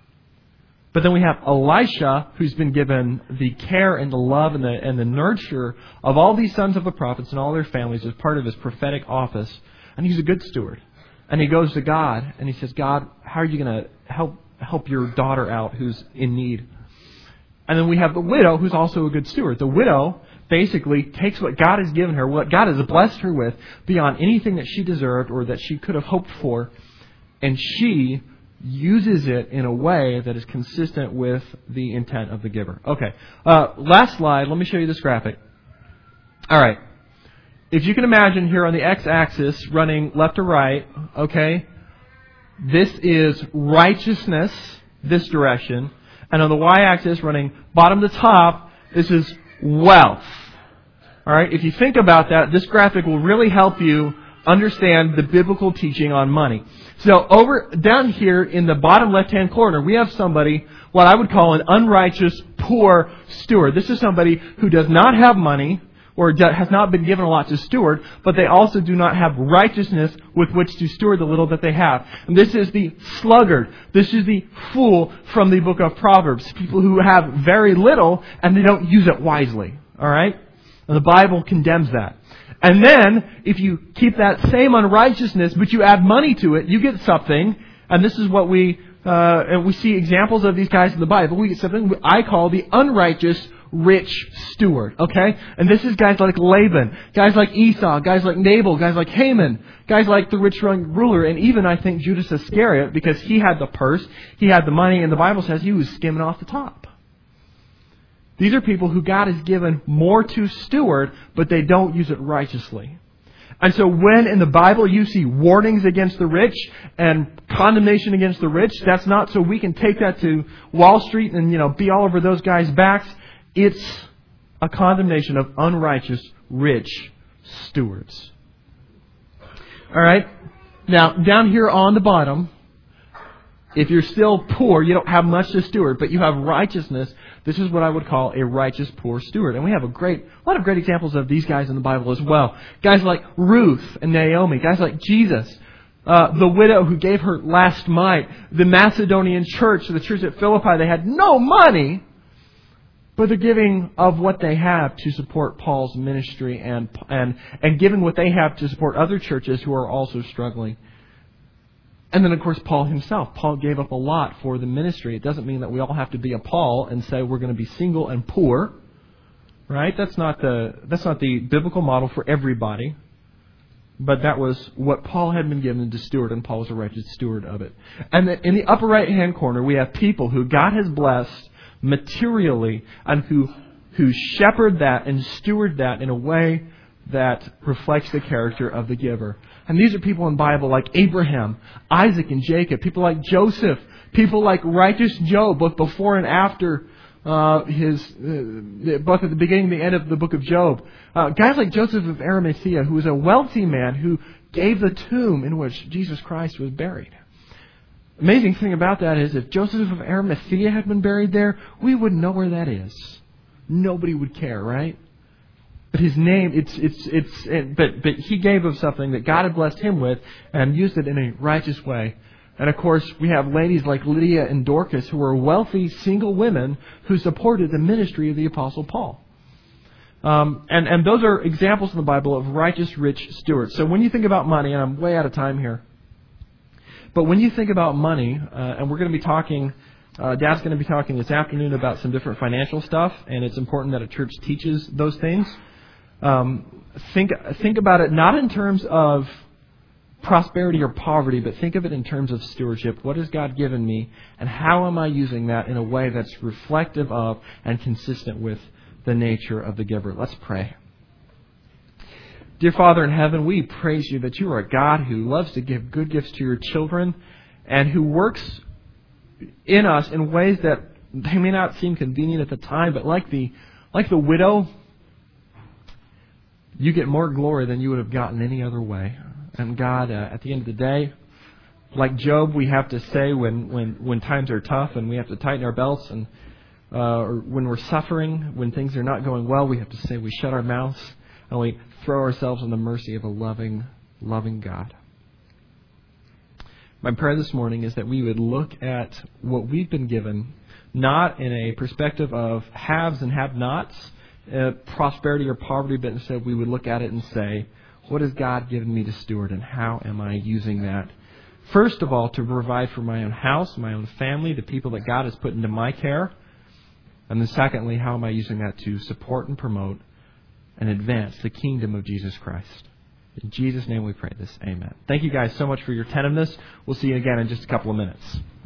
But then we have Elisha, who's been given the care and the love and the nurture of all these sons of the prophets and all their families as part of his prophetic office. And he's a good steward. And he goes to God and he says, God, how are you going to help your daughter out who's in need? And then we have the widow, who's also a good steward. The widow basically takes what God has given her, what God has blessed her with, beyond anything that she deserved or that she could have hoped for, and she uses it in a way that is consistent with the intent of the giver. Okay, last slide. Let me show you this graphic. All right. If you can imagine here on the x-axis running left to right, okay, this is righteousness, this direction. And on the y-axis running bottom to top, this is wealth. All right, if you think about that, this graphic will really help you understand the biblical teaching on money. So down here in the bottom left-hand corner, we have somebody, what I would call an unrighteous, poor steward. This is somebody who does not have money or has not been given a lot to steward, but they also do not have righteousness with which to steward the little that they have. And this is the sluggard. This is the fool from the book of Proverbs. People who have very little and they don't use it wisely. All right? And the Bible condemns that. And then, if you keep that same unrighteousness, but you add money to it, you get something, and this is what we see examples of these guys in the Bible. We get something I call the unrighteous rich steward, okay? And this is guys like Laban, guys like Esau, guys like Nabal, guys like Haman, guys like the rich young ruler, and even, I think, Judas Iscariot, because he had the purse, he had the money, and the Bible says he was skimming off the top. These are people who God has given more to steward, but they don't use it righteously. And so when in the Bible you see warnings against the rich and condemnation against the rich, that's not so we can take that to Wall Street and, be all over those guys' backs. It's a condemnation of unrighteous, rich stewards. All right? Now, down here on the bottom, if you're still poor, you don't have much to steward, but you have righteousness, this is what I would call a righteous poor steward. And we have a lot of great examples of these guys in the Bible as well. Guys like Ruth and Naomi, guys like Jesus, the widow who gave her last mite, the Macedonian church, the church at Philippi, they had no money, but they're giving of what they have to support Paul's ministry and giving what they have to support other churches who are also struggling. And then, of course, Paul himself. Paul gave up a lot for the ministry. It doesn't mean that we all have to be a Paul and say we're going to be single and poor, right? That's not the biblical model for everybody. But that was what Paul had been given to steward, and Paul was a righteous steward of it. And then in the upper right-hand corner, we have people who God has blessed materially and who shepherd that and steward that in a way that reflects the character of the giver. And these are people in the Bible like Abraham, Isaac, and Jacob. People like Joseph. People like righteous Job, both before and after both at the beginning and the end of the book of Job. Guys like Joseph of Arimathea, who was a wealthy man who gave the tomb in which Jesus Christ was buried. Amazing thing about that is if Joseph of Arimathea had been buried there, we wouldn't know where that is. Nobody would care, right? But his name, but he gave of something that God had blessed him with and used it in a righteous way. And of course, we have ladies like Lydia and Dorcas who were wealthy single women who supported the ministry of the Apostle Paul. And those are examples in the Bible of righteous, rich stewards. So when you think about money, and I'm way out of time here, But when you think about money, and we're going to be talking, Dad's going to be talking this afternoon about some different financial stuff, and it's important that a church teaches those things. Think about it not in terms of prosperity or poverty, but think of it in terms of stewardship. What has God given me, and how am I using that in a way that's reflective of and consistent with the nature of the giver? Let's pray. Dear Father in heaven, we praise you that you are a God who loves to give good gifts to your children and who works in us in ways that they may not seem convenient at the time, but like the widow, you get more glory than you would have gotten any other way. And God, at the end of the day, like Job, we have to say when times are tough and we have to tighten our belts, and or when we're suffering, when things are not going well, we have to say we shut our mouths and we throw ourselves on the mercy of a loving, loving God. My prayer this morning is that we would look at what we've been given, not in a perspective of haves and have-nots, prosperity or poverty, but instead we would look at it and say, what has God given me to steward, and how am I using that? First of all, to provide for my own house, my own family, the people that God has put into my care. And then secondly, how am I using that to support and promote and advance the kingdom of Jesus Christ? In Jesus' name we pray this. Amen. Thank you guys so much for your attentiveness. We'll see you again in just a couple of minutes.